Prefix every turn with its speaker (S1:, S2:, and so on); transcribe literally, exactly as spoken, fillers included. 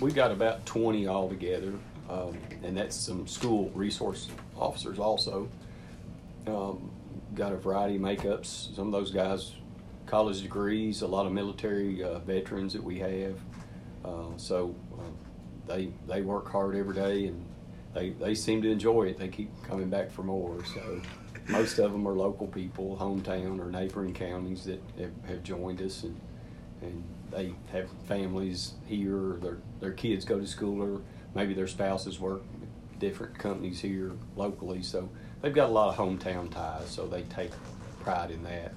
S1: we got about twenty altogether, um, and that's some school resource officers also. Um, got a variety of makeups. Some of those guys, college degrees, a lot of military uh, veterans that we have. Uh, so uh, they they work hard every day, and they, they seem to enjoy it. They keep coming back for more. So most of them are local people, hometown or neighboring counties that have, have joined us, and and they have families here, or their their kids go to school, or maybe their spouses work at different companies here locally. So they've got a lot of hometown ties. So they take pride in that.